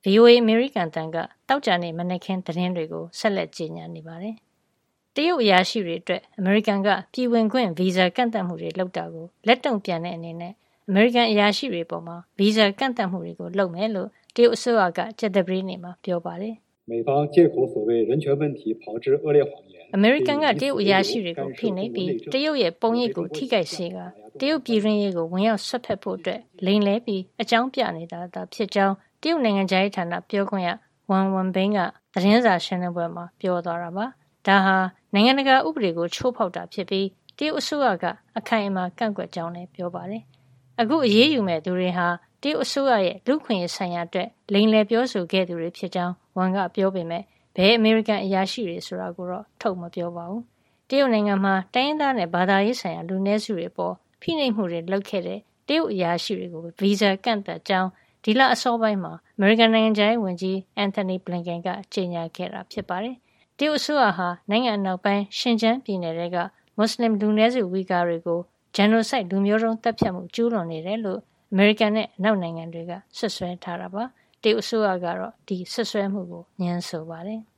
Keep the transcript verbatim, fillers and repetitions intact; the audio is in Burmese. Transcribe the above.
V O A အမေရိကန်တန်ကတောက်ကြနေမနက်ခင်းသတင်းတွေကိုဆက်လက်ကြေညာနေပါတယ်။တရုတ်အရာရှိတွေအတွက်အမေရိကန်ကပြည်ဝင်ခွင့်ဗီဇာကန့်သတ်မှုတွေလုပ်တာကိုလက်တုံ့ပြန်တဲ့အနေနဲ့အမေရိကန်အရာရှိတွေပေါ်မှာဗီဇာကန့်သတ်မှုတွေကိုလုပ်မယ်လို့တရုတ်အစိုးရကကြာသပတေးနေ့မှာပြောပါတယ်။美方借口所谓人权问题炮制恶劣谎言အမေရိကန်ကတရုတ်အရာရှိတွေကိုဖိနှိပ်ပြီးတရုတ်ရဲ့ပုံရိပ်ကိုထိခိုက်စေကတရုတ်ပြည်တွင်းရေးကိုဝင်ရောက်ဆွတ်ဖက်ဖို့အတွက်လိမ်လည်ပြီးအကြောင်းပြနေတာသာဖြစ်ကြောင်းတရုတ်နိုင်ငံခြားရေးဌာနပြောခွင့်ရဝမ်ဝန်ဘင်းကသတင်းစာရှင်းလင်းပွဲမှာပြောသွားတာပါ။ဒါဟာနိုင်ငံတကာဥပဒေကိုချိုးဖောက်တာဖြစ်ပြီးတရုတ်အစိုးရကအခိုင်အမာကန့်ကွက်ကြောင်းလည်းပြောပါတယ်။အခုအရေးယူမဲ့သူတွေဟာတရုတ်အစိုးရရဲ့လူ့ခွင့်ရေးဆိုင်ရာအတွက်လိမ်လည်ပြောဆိုခဲ့သူတွေဖြစ်ကြောင်းဝမ်ကပြောပေမဲ့ဘယ်အမေရိကန်အရာရှိတွေဆိုတာကိုတော့ထုတ်မပြောပါဘူး။တရုတ်နိုင်ငံမှာတိုင်းရင်းသားနဲ့ဘာသာရေးဆိုင်ရာလူနည်းစုတွေပေါ်ဖိနှိပ်မှုတွေလုပ်ခဲ့တဲ့တရုတ်အရာရှိတွေကိုဗီဇာကန့်သတ်ကြောင်းဒီလအစောပိုင်းမှာအမေရိကန်နိုင်ငံခြားရေးဝန်ကြီးအန်ထိုနီဘလင်ကန်ကကြေညာခဲ့တာဖြစ်ပါတယ်။တရုတ်အစိုးရဟာနိုင်ငံအနောက်ပိုင်းရှင်ကျန်းပြည်နယ်တွေကမွတ်စလင်လူနည်းစုဝီဂါတွေကိုဂျန်နိုဆိုက်လူမျိုးတုံးတပ်ဖြတ်မှုကျူးလွန်နေတယ်လို့အမေရိကန်နဲ့အနောက်နိုင်ငံတွေကဆွဆွဲထားတာပါ။တရုတ်အစိုးရကတော့ဒီဆွဆွဲမှုကိုညှင်းဆိုပါတယ်။